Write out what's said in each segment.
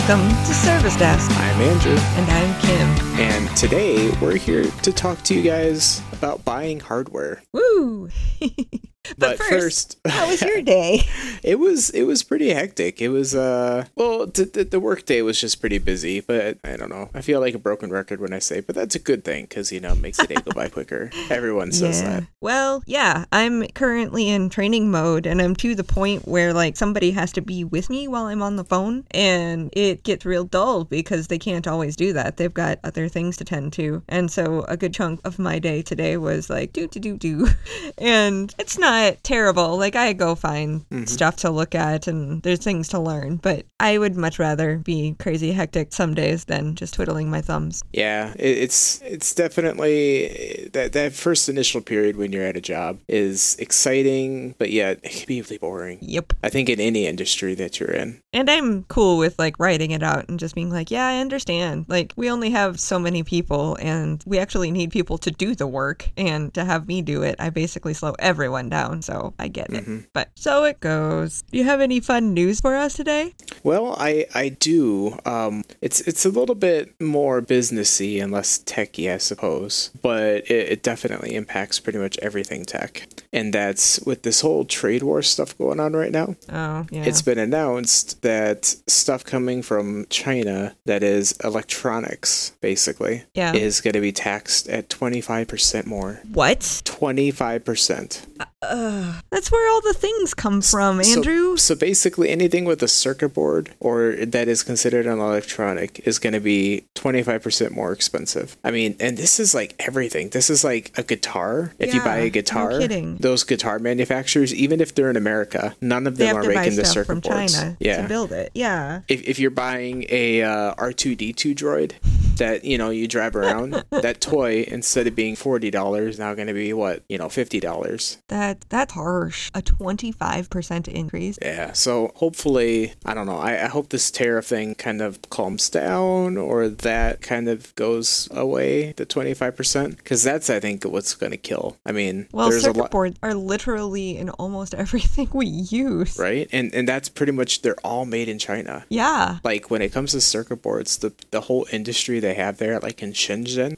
Welcome to Service Desk. I'm Andrew. And I'm Kim. And today we're here to talk to you guys about buying hardware. Woo! But first, how was your day? It was pretty hectic. It was the work day was just pretty busy, but I don't know. I feel like a broken record when I say, but that's a good thing because it makes the day go by quicker. Everyone says that. Well, yeah, I'm currently in training mode, and I'm to the point where like somebody has to be with me while I'm on the phone, and it gets real dull because they can't always do that. They've got other things to tend to, and so a good chunk of my day today was like do, and it's not terrible. Like I go find stuff to look at and there's things to learn, but I would much rather be crazy hectic some days than just twiddling my thumbs. Yeah, it's definitely that first initial period when you're at a job is exciting, but yet it can be really boring. Yep. I think in any industry that you're in. And I'm cool with like writing it out and just being like, yeah, I understand. Like we only have so many people and we actually need people to do the work, and to have me do it, I basically slow everyone down. So I get it. But so it goes. Do you have any fun news for us today? Well, I do. It's a little bit more businessy and less techy, I suppose, but it definitely impacts pretty much everything tech. And that's with this whole trade war stuff going on right now. Oh, yeah. It's been announced that stuff coming from China that is electronics, basically, is going to be taxed at 25% more. What? 25%. That's where all the things come from, Andrew. So basically anything with a circuit board or that is considered an electronic is going to be 25% more expensive. I mean, and this is like everything. This is like a guitar. If you buy a guitar, no kidding. Those guitar manufacturers, even if they're in America, none of them are making the circuit boards. From China to build it. Yeah. If you're buying a R2-D2 droid that, you drive around, that toy, instead of being $40, now going to be $50. That's harsh. A 25% increase. Yeah, so hopefully, I don't know, I hope this tariff thing kind of calms down, or that kind of goes away, the 25%, because that's, I think, what's going to kill. I mean, well, circuit boards are literally in almost everything we use. Right? And that's pretty much, they're all made in China. Yeah. Like, when it comes to circuit boards, the whole industry they have there, like in Shenzhen,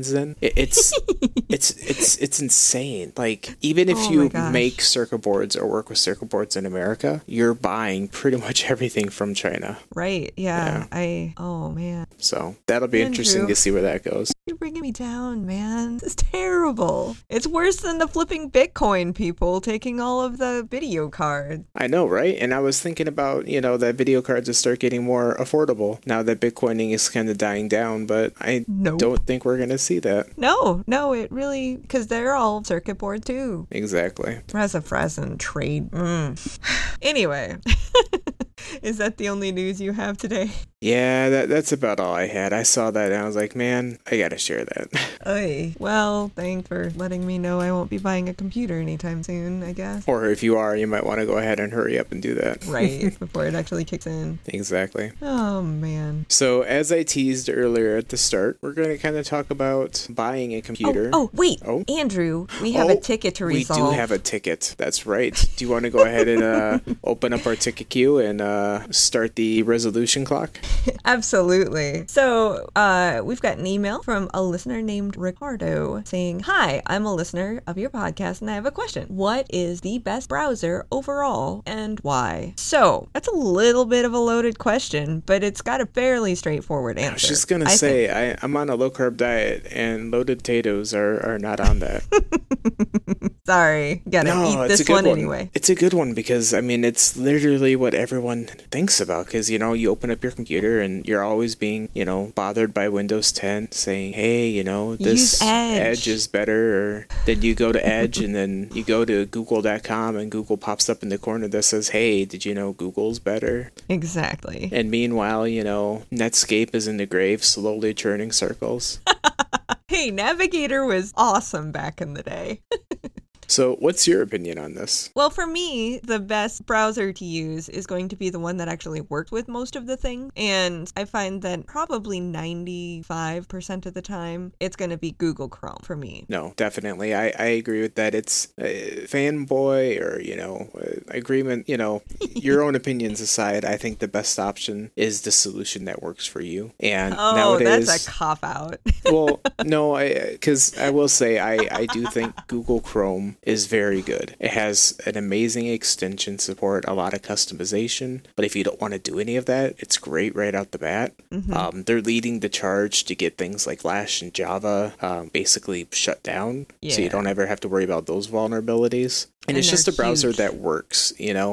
it's insane. Like, even if you make circuit boards or work with circuit boards in America, you're buying pretty much everything from China. Right, yeah. Oh, man. So that'll be interesting to see where that goes. You're bringing me down, man. This is terrible. It's worse than the flipping Bitcoin people taking all of the video cards. I know, right? And I was thinking about, that video cards will start getting more affordable now that Bitcoining is kind of dying down, but I don't think we're going to see that. No, it really, because they're all circuit board too. Exactly. Present trade. Anyway. Is that the only news you have today? Yeah, that's about all I had. I saw that and I was like, man, I gotta share that. Oy. Well, thanks for letting me know I won't be buying a computer anytime soon, I guess. Or if you are, you might want to go ahead and hurry up and do that. Right, before it actually kicks in. Exactly. Oh, man. So, as I teased earlier at the start, we're going to kind of talk about buying a computer. Wait. Andrew, we have a ticket to resolve. We do have a ticket. That's right. Do you want to go ahead and open up our ticket queue and start the resolution clock? Absolutely. So we've got an email from a listener named Ricardo saying, "Hi, I'm a listener of your podcast and I have a question. What is the best browser overall and why?" So that's a little bit of a loaded question, but it's got a fairly straightforward answer. I was just going to say, I'm on a low-carb diet and loaded potatoes are not on that. Sorry, gotta eat this one anyway. It's a good one because, I mean, it's literally what everyone thinks about because, you open up your computer and you're always being, bothered by Windows 10 saying, hey, this Edge is better. Or then you go to Edge and then you go to google.com and Google pops up in the corner that says, hey, did you know Google's better? Exactly. And meanwhile, Netscape is in the grave slowly churning circles. Hey, Navigator was awesome back in the day. So what's your opinion on this? Well, for me, the best browser to use is going to be the one that actually works with most of the things. And I find that probably 95% of the time, it's going to be Google Chrome for me. No, definitely. I agree with that. It's fanboy or, agreement, your own opinions aside, I think the best option is the solution that works for you. And nowadays, that's a cop-out. Well, no, because I will say I do think Google Chrome is very good. It has an amazing extension support, a lot of customization, but if you don't want to do any of that, it's great right out the bat. Mm-hmm. They're leading the charge to get things like Flash and Java basically shut down, so you don't ever have to worry about those vulnerabilities. And it's just a browser that works,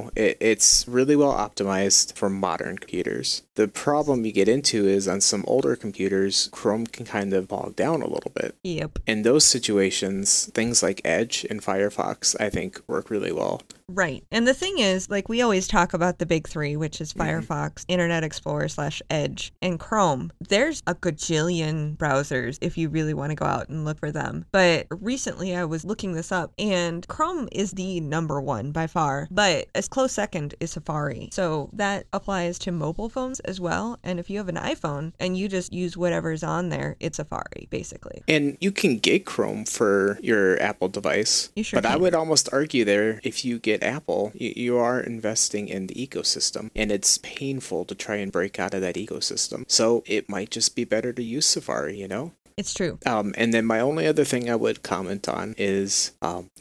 It's really well optimized for modern computers. The problem you get into is on some older computers, Chrome can kind of bog down a little bit. Yep. In those situations, things like Edge and Firefox, I think, work really well. Right. And the thing is, we always talk about the big three, which is Firefox, Internet Explorer / Edge, and Chrome. There's a gajillion browsers if you really want to go out and look for them. But recently I was looking this up, and Chrome is the number one by far, but a close second is Safari. So that applies to mobile phones as well. And if you have an iPhone and you just use whatever's on there, it's Safari, basically. And you can get Chrome for your Apple device. You sure But can. I would almost argue there, if you get Apple, you are investing in the ecosystem, and it's painful to try and break out of that ecosystem. So it might just be better to use Safari, It's true. And then my only other thing I would comment on is,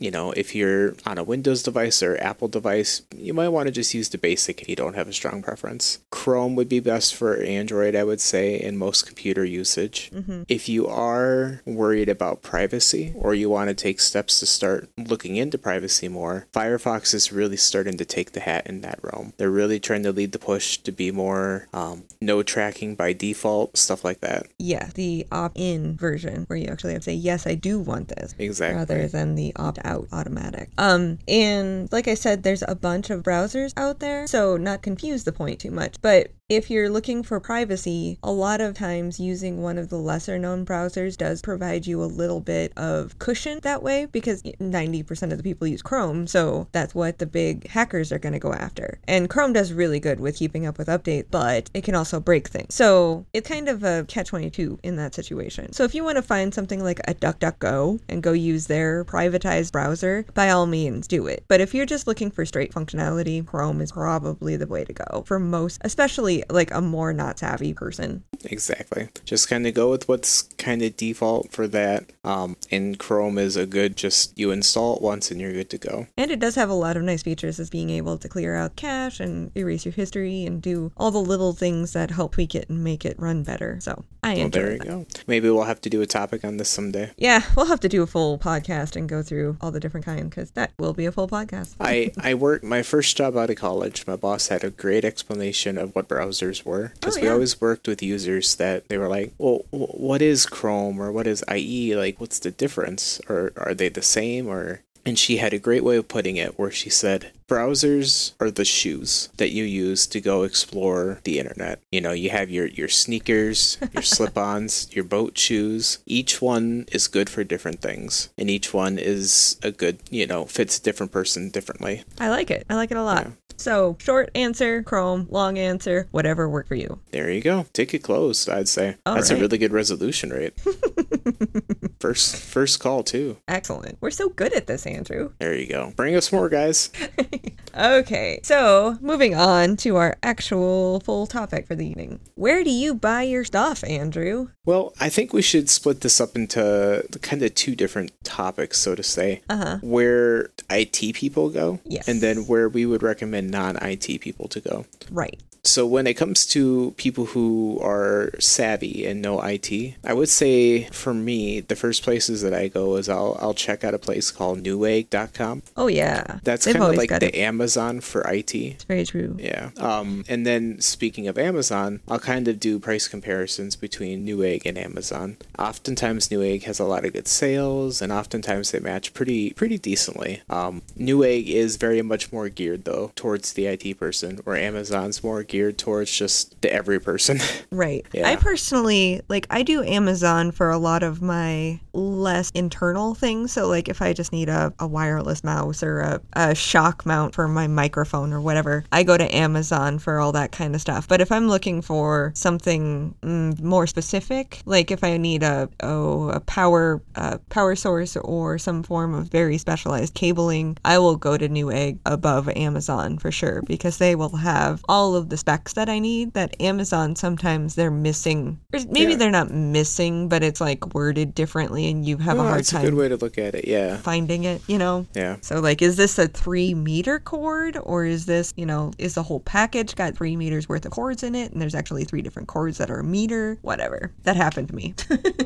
if you're on a Windows device or Apple device, you might want to just use the basic if you don't have a strong preference. Chrome would be best for Android, I would say, in most computer usage. Mm-hmm. If you are worried about privacy or you want to take steps to start looking into privacy more, Firefox is really starting to take the hat in that realm. They're really trying to lead the push to be more no tracking by default, stuff like that. Yeah, the opt-in version where you actually have to say, yes, I do want this. Exactly. Rather than the opt-out automatic. And like I said, there's a bunch of browsers out there, so not confuse the point too much. But if you're looking for privacy, a lot of times using one of the lesser known browsers does provide you a little bit of cushion that way, because 90% of the people use Chrome, so that's what the big hackers are going to go after. And Chrome does really good with keeping up with updates, but it can also break things. So it's kind of a catch-22 in that situation. So if you want to find something like a DuckDuckGo and go use their privatized browser, by all means do it. But if you're just looking for straight functionality, Chrome is probably the way to go for most, especially a more not savvy person. Exactly. Just kind of go with what's kind of default for that. And Chrome is a good, just you install it once and you're good to go. And it does have a lot of nice features, as being able to clear out cache and erase your history and do all the little things that help tweak it and make it run better. So I enjoy there you go. Maybe we'll have to do a topic on this someday. Yeah, we'll have to do a full podcast and go through all the different kinds, because that will be a full podcast. I worked my first job out of college. My boss had a great explanation of what browsers were, because we always worked with users that they were like, well, what is Chrome or what is IE? What's the difference? Or are they the same? And she had a great way of putting it where she said, browsers are the shoes that you use to go explore the internet. You have your sneakers, your slip-ons, your boat shoes. Each one is good for different things. And each one is a good, fits a different person differently. I like it. I like it a lot. Yeah. So, short answer, Chrome. Long answer, whatever worked for you. There you go. Ticket closed, I'd say. That's a really good resolution rate. First call, too. Excellent. We're so good at this, Andrew. There you go. Bring us more, guys. Okay, so moving on to our actual full topic for the evening. Where do you buy your stuff, Andrew? Well, I think we should split this up into kind of two different topics, so to say. Where IT people go, yes, and then where we would recommend non-IT people to go. Right. So when it comes to people who are savvy and know IT, I would say for me, the first places that I go is I'll check out a place called Newegg.com. Oh, yeah. That's kind of like the Amazon for IT. It's very true. Yeah. And then speaking of Amazon, I'll kind of do price comparisons between Newegg and Amazon. Oftentimes Newegg has a lot of good sales, and oftentimes they match pretty decently. Newegg is very much more geared, though, towards the IT person, where Amazon's more geared towards just the every person. Right. Yeah. I personally, like, I do Amazon for a lot of my less internal things. So, like, if I just need a wireless mouse or a shock mount for my microphone or whatever, I go to Amazon for all that kind of stuff. But if I'm looking for something more specific, like if I need a power source or some form of very specialized cabling, I will go to Newegg above Amazon for sure, because they will have all of the specs that I need that Amazon sometimes they're missing. Or maybe they're not missing, but it's like worded differently and you have a hard time. That's a good way to look at it, yeah. Finding it, you know? Yeah. So like, is this a 3-meter cord, or is this, you know, is the whole package got 3 meters worth of cords in it and there's actually 3 different cords that are a meter? Whatever. That happened to me.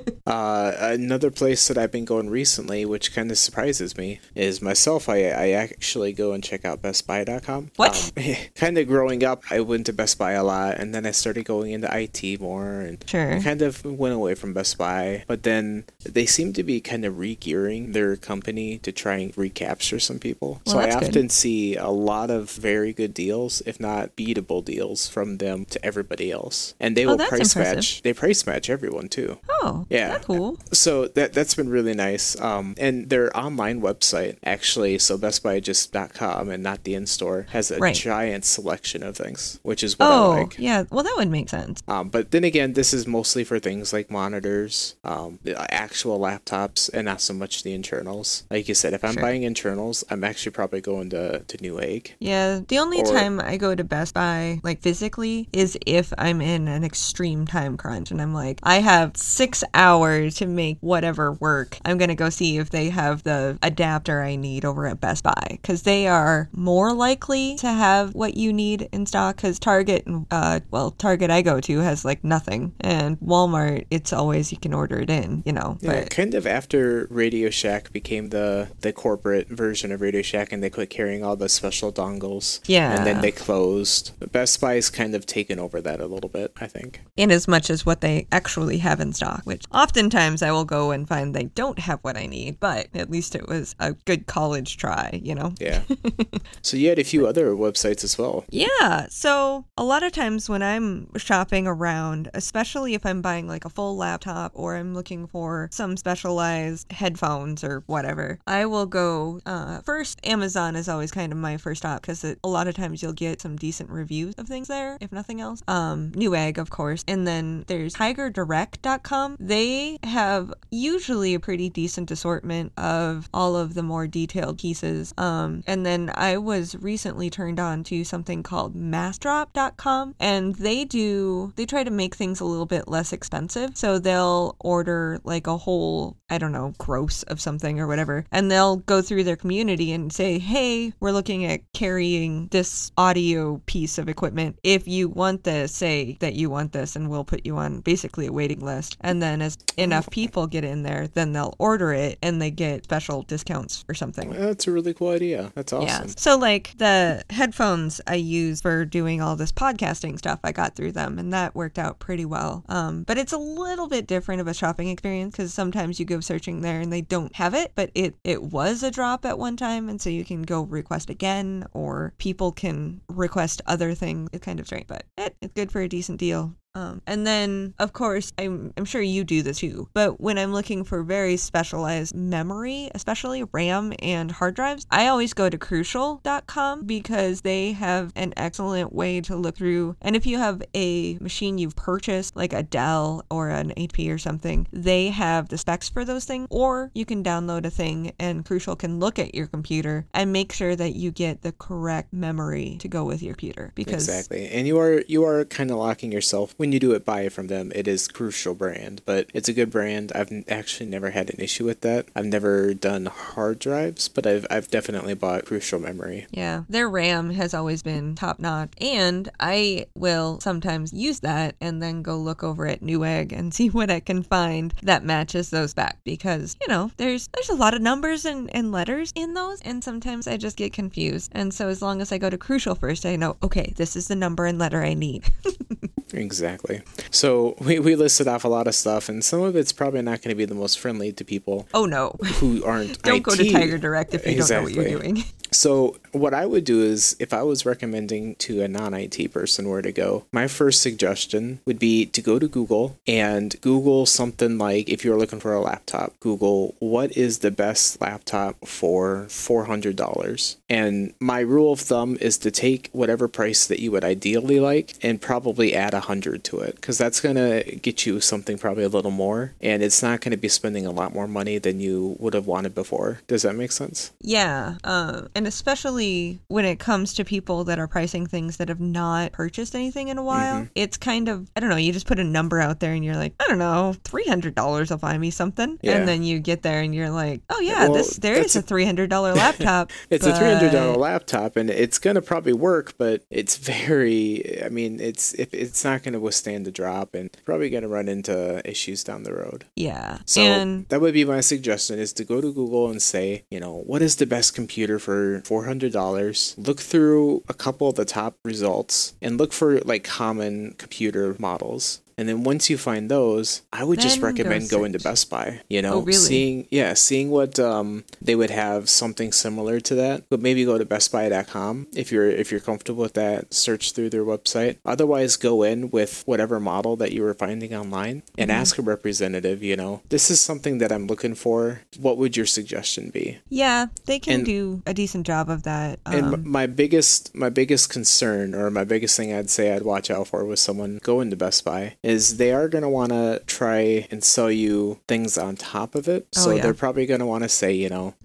Another place that I've been going recently, which kind of surprises me, is myself. I actually go and check out BestBuy.com. What? Kind of growing up, I went to Best Buy a lot, and then I started going into IT more, and I kind of went away from Best Buy. But then they seem to be kind of re-gearing their company to try and recapture some people. Well, so I often see a lot of very good deals, if not beatable deals, from them to everybody else. And they will price match. They price match everyone too. Oh, yeah. That's cool. So that's been really nice. And their online website, actually, so BestBuy.com and not the in-store, has a giant selection of things, which is what I like. Yeah. Well, that would make sense. But then again, this is mostly for things like monitors, the actual laptops, and not so much the internals. Like you said, if I'm buying internals, I'm actually probably going to Newegg. Yeah. The only time I go to Best Buy, like physically, is if I'm in an extreme time crunch and I'm like, I have 6 hours to make whatever work. I'm going to go see if they have the adapter I need over at Best Buy, because they are more likely to have what you need in stock, because Target I go to has like nothing, and Walmart, it's always you can order it in, you know. Yeah, but kind of after Radio Shack became the corporate version of Radio Shack and they quit carrying all the special dongles. Yeah. And then they closed. Best Buy's kind of taken over that a little bit, I think. In as much as what they actually have in stock, which oftentimes I will go and find they don't have what I need, but at least it was a good college try, you know? Yeah. So you had a few other websites as well. Yeah. So a lot of times when I'm shopping around, especially if I'm buying like a full laptop or I'm looking for some specialized headphones or whatever, I will go first. Amazon is always kind of my first stop, because a lot of times you'll get some decent reviews of things there, if nothing else. Newegg, of course. And then there's TigerDirect.com. They have usually a pretty decent assortment of all of the more detailed pieces. And then I was recently turned on to something called Massdrop.com, and they try to make things a little bit less expensive. So they'll order like a whole, I don't know, gross of something or whatever, and they'll go through their community and say, hey, we're looking at carrying this audio piece of equipment. If you want this, say that you want this, and we'll put you on basically a waiting list. And then as enough people get in there, then they'll order it and they get special discounts or something. Well, that's a really cool idea. That's awesome. Yeah. So like the headphones I use for doing all this podcasting stuff, I got through them, and that worked out pretty well. But it's a little bit different of a shopping experience, because sometimes you go searching there and they don't have it, but it was a drop at one time, and so you can go request again, or people can request other things. It's kind of strange, but it's good for a decent deal. And then, of course, I'm sure you do this too, but when I'm looking for very specialized memory, especially RAM and hard drives, I always go to Crucial.com, because they have an excellent way to look through. And if you have a machine you've purchased, like a Dell or an HP or something, they have the specs for those things, or you can download a thing and Crucial can look at your computer and make sure that you get the correct memory to go with your computer. Because exactly. And you are kind of locking yourself. When you do buy it from them, it is Crucial brand, but it's a good brand. I've actually never had an issue with that. I've never done hard drives, but I've definitely bought Crucial memory. Yeah, their RAM has always been top notch, and I will sometimes use that and then go look over at Newegg and see what I can find that matches those back, because you know there's a lot of numbers and letters in those, and sometimes I just get confused. And so as long as I go to Crucial first, I know, okay, this is the number and letter I need. Exactly. So we listed off a lot of stuff, and some of it's probably not going to be the most friendly to people. Oh, no. Who aren't Don't IT. go to Tiger Direct if you don't know what you're doing. So what I would do is, if I was recommending to a non-IT person where to go, my first suggestion would be to go to Google and Google something like, if you're looking for a laptop, Google what is the best laptop for $400. And my rule of thumb is to take whatever price that you would ideally like and probably add 100 to it, because that's going to get you something probably a little more, and it's not going to be spending a lot more money than you would have wanted before. Does that make sense? Yeah. And especially when it comes to people that are pricing things that have not purchased anything in a while, it's kind of, I don't know, you just put a number out there and you're like, I don't know, $300 will buy me something. Yeah. And then you get there and you're like, oh yeah, well, there is a $300 laptop. It's a $300 laptop, and it's going to probably work, but it's very, I mean, it's not going to withstand the drop, and probably going to run into issues down the road. Yeah. So that would be my suggestion, is to go to Google and say, what is the best computer for $400? Look through a couple of the top results and look for like common computer models. And then once you find those, I would just recommend going to Best Buy, Oh, really? seeing what they would have something similar to that. But maybe go to bestbuy.com if you're comfortable with that. Search through their website. Otherwise, go in with whatever model that you were finding online and ask a representative, this is something that I'm looking for. What would your suggestion be? Yeah, they can do a decent job of that. And my biggest concern, or my biggest thing I'd say I'd watch out for with someone going to Best Buy, is they are going to want to try and sell you things on top of it. So they're probably going to want to say,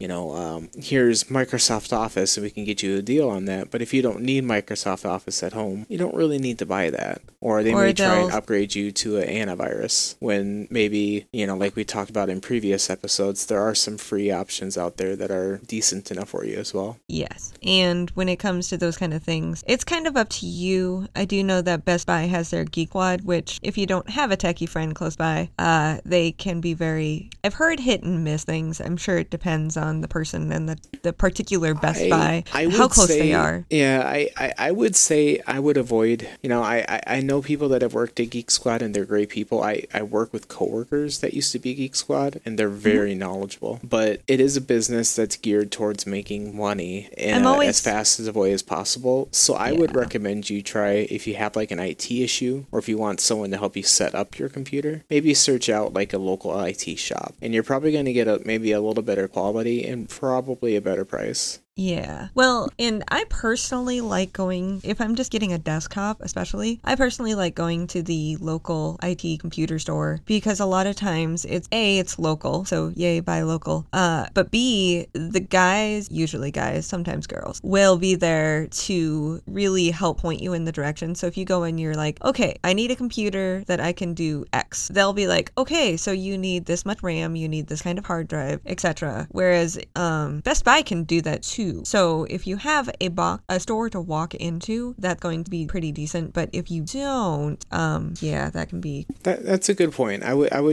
here's Microsoft Office and we can get you a deal on that. But if you don't need Microsoft Office at home, you don't really need to buy that. Or they may try and upgrade you to an antivirus when maybe, like we talked about in previous episodes, there are some free options out there that are decent enough for you as well. Yes. And when it comes to those kind of things, it's kind of up to you. I do know that Best Buy has their GeekWad, which if you don't have a techie friend close by, they can be I've heard hit and miss things. I'm sure it depends on the person and the particular Best Buy, how close they are. Yeah, I would say I would avoid, I know people that have worked at Geek Squad and they're great people. I work with coworkers that used to be Geek Squad and they're very knowledgeable. But it is a business that's geared towards making money as fast as a way as possible. So I would recommend you try, if you have like an IT issue or if you want someone to help you set up your computer, maybe search out like a local IT shop, and you're probably going to get maybe a little better quality and probably a better price. Yeah. Well, and I personally like going, if I'm just getting a desktop especially, I personally like going to the local IT computer store, because a lot of times it's local, so yay, buy local. But B, the guys, usually guys, sometimes girls, will be there to really help point you in the direction. So if you go in, you're like, okay, I need a computer that I can do X. They'll be like, okay, so you need this much RAM, you need this kind of hard drive, etc. Whereas Best Buy can do that too. So if you have a store to walk into, that's going to be pretty decent. But if you don't, that can be. That's a good point. I would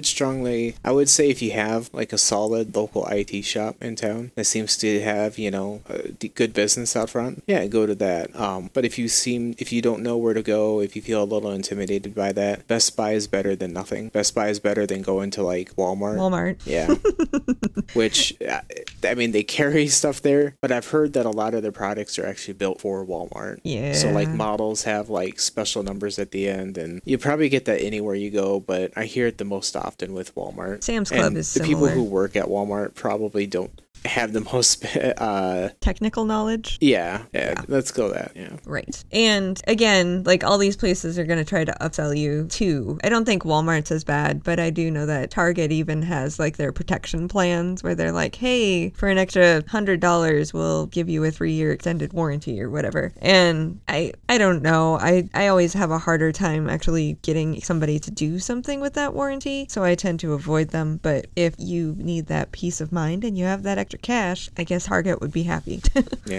say if you have like a solid local IT shop in town that seems to have, good business out front, go to that. But if you don't know where to go, if you feel a little intimidated by that, Best Buy is better than nothing. Best Buy is better than going to like Walmart. Yeah. Which, I mean, they carry stuff there, but I've heard that a lot of their products are actually built for Walmart. Yeah. So like models have like special numbers at the end, and you probably get that anywhere you go, but I hear it the most often with Walmart. Sam's Club is similar. The people who work at Walmart probably don't have the most technical knowledge. Yeah, let's go that. Yeah, right. And again, like all these places are going to try to upsell you too. I don't think Walmart's as bad, but I do know that Target even has like their protection plans where they're like, hey, for an extra $100 we'll give you a 3-year extended warranty or whatever. And I don't know, I always have a harder time actually getting somebody to do something with that warranty, so I tend to avoid them. But if you need that peace of mind and you have that extra cash, I guess Target would be happy. Yeah.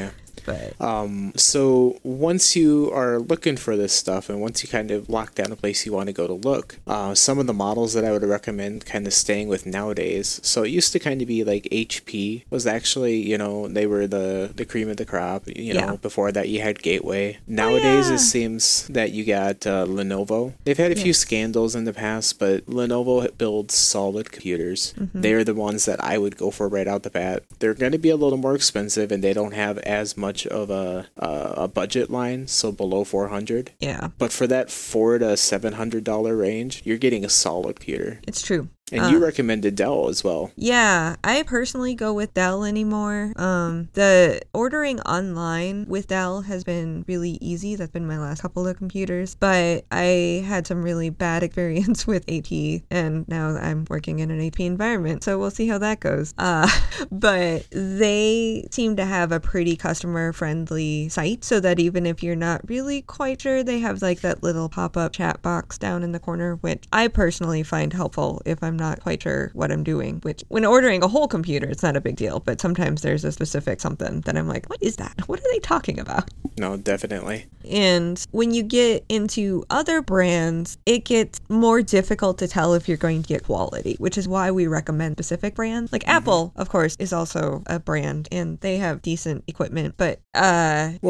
But so once you are looking for this stuff, and once you kind of lock down a place you want to go to look, some of the models that I would recommend kind of staying with nowadays. So it used to kind of be like HP was actually, they were the cream of the crop. Before that you had Gateway. Nowadays it seems that you got Lenovo. They've had a few scandals in the past, but Lenovo builds solid computers. They're the ones that I would go for right out the bat. They're going to be a little more expensive, and they don't have as much of a budget line, so below $400. Yeah. But for that $400 to $700 range, you're getting a solid computer. It's true. And you recommended Dell as well. Yeah, I personally go with Dell anymore. The ordering online with Dell has been really easy. That's been my last couple of computers. But I had some really bad experience with HP, and now I'm working in an HP environment, so we'll see how that goes. But they seem to have a pretty customer-friendly site, so that even if you're not really quite sure, they have like that little pop-up chat box down in the corner, which I personally find helpful if I'm not quite sure what I'm doing, which when ordering a whole computer, it's not a big deal, but sometimes there's a specific something that I'm like, what is that? What are they talking about? No, definitely. And when you get into other brands, it gets more difficult to tell if you're going to get quality, which is why we recommend specific brands. Like Apple, of course, is also a brand, and they have decent equipment, but I've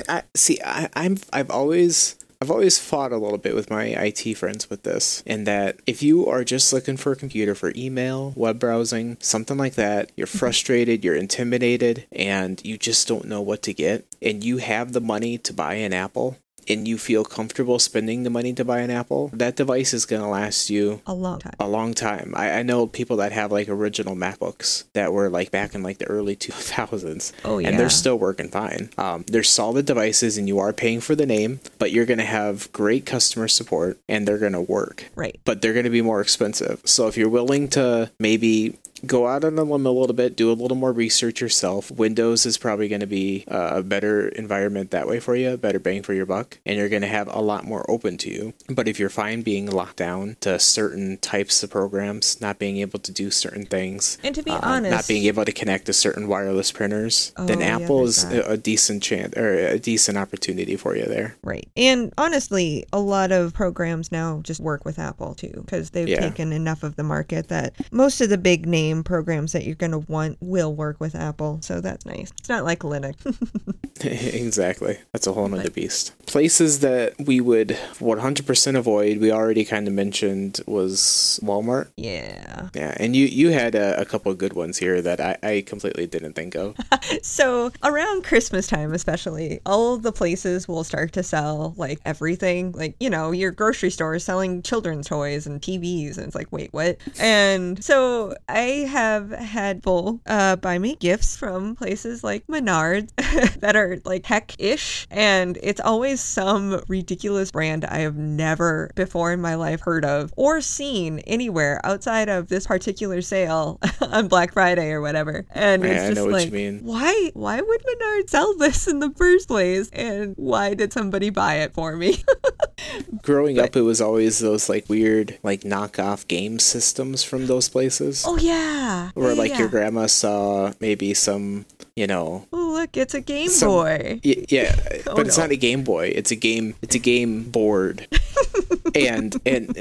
always fought a little bit with my IT friends with this, in that if you are just looking for a computer for email, web browsing, something like that, you're frustrated, you're intimidated, and you just don't know what to get, and you have the money to buy an Apple, and you feel comfortable spending the money to buy an Apple, that device is going to last you a long time. I know people that have like original MacBooks that were like back in like the early 2000s. Oh, yeah. And they're still working fine. They're solid devices, and you are paying for the name, but you're going to have great customer support, and they're going to work. Right. But they're going to be more expensive. So if you're willing to maybe go out on a limb a little bit, do a little more research yourself, Windows is probably going to be a better environment that way for you, better bang for your buck, and you're going to have a lot more open to you. But if you're fine being locked down to certain types of programs, not being able to do certain things, and to be honest, not being able to connect to certain wireless printers, then Apple is a decent chance, or a decent opportunity for you there. Right. And honestly, a lot of programs now just work with Apple too, because they've taken enough of the market that most of the big name programs that you're going to want will work with Apple. So that's nice. It's not like Linux. Exactly. That's a whole nother beast. Places that we would 100% avoid, we already kind of mentioned, was Walmart. Yeah. Yeah. And you had a couple of good ones here that I completely didn't think of. So around Christmas time, especially, all of the places will start to sell like everything. Like, your grocery store is selling children's toys and TVs. And it's like, wait, what? And so I have had people buy me gifts from places like Menards that are like tech-ish, and it's always some ridiculous brand I have never before in my life heard of or seen anywhere outside of this particular sale on Black Friday or whatever. And it's just like, why would Menards sell this in the first place, and why did somebody buy it for me? Growing up, it was always those like weird like knockoff game systems from those places. Oh yeah. Where your grandma saw maybe some, oh look, it's a Game Boy. Yeah, but it's not a Game Boy. It's a game board. and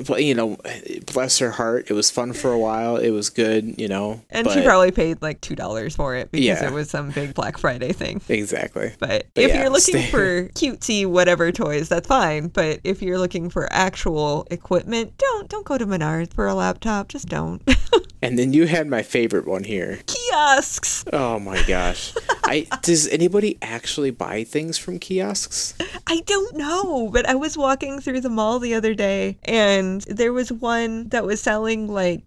bless her heart, it was fun for a while. It was good, And she probably paid like $2 for it because it was some big Black Friday thing. Exactly. But if you're looking for cutesy whatever toys, that's fine. But if you're looking for actual equipment, don't go to Menards for a laptop. Just don't. And then you had my favorite one here. Kiosks. Oh my gosh. Does anybody actually buy things from kiosks? I don't know, but I was walking through the mall the other day, and there was one that was selling like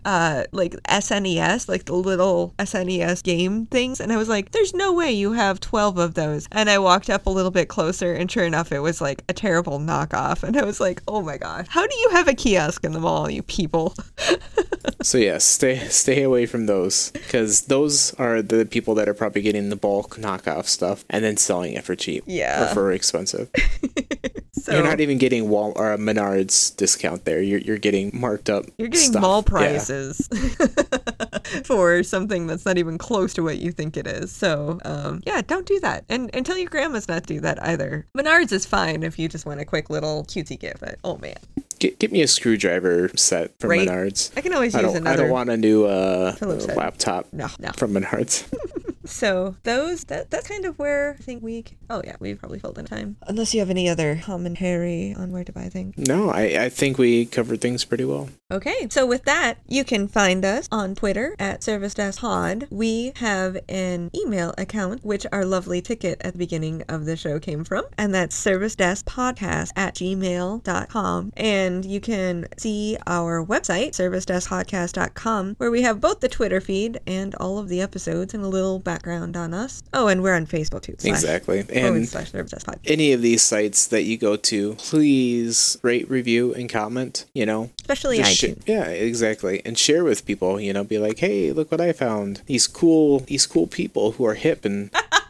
SNES, like the little SNES game things, and I was like, there's no way you have 12 of those. And I walked up a little bit closer, and sure enough, it was like a terrible knockoff. And I was like, oh my gosh, how do you have a kiosk in the mall, you people? So yes, stay away from those, because those are the people that are probably getting the bulk knockoff stuff and then selling it for cheap. Yeah. Or for expensive. So, you're not even getting Menards discount there. You're getting marked up. You're getting stuff. mall prices. Yeah. for something that's not even close to what you think it is. So, yeah, don't do that. And tell your grandmas not to do that either. Menards is fine if you just want a quick little cutesy gift, but oh man. Get me a screwdriver set from Menards. I can always use another. I don't want a new laptop from Menards. So that's kind of where I think we probably filled in time. Unless you have any other commentary on where to buy things. No, I think we covered things pretty well. Okay, so with that, you can find us on Twitter at ServiceDeskPod. We have an email account, which our lovely ticket at the beginning of the show came from, and that's servicedeskpodcast@gmail.com. And you can see our website, servicedeskpodcast.com, where we have both the Twitter feed and all of the episodes and a little background on us. Oh, and we're on Facebook too. Exactly. And any of these sites that you go to, please rate, review, and comment, Especially iTunes. Yeah, exactly. And share with people, be like, hey, look what I found. These cool people who are hip and...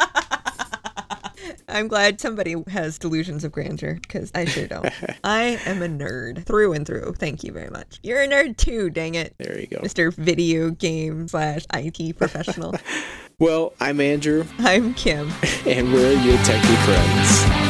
I'm glad somebody has delusions of grandeur, because I sure don't. I am a nerd through and through. Thank you very much. You're a nerd too, dang it. There you go. Mr. Video Game / IT professional. Well, I'm Andrew. I'm Kim. And we're your techie friends.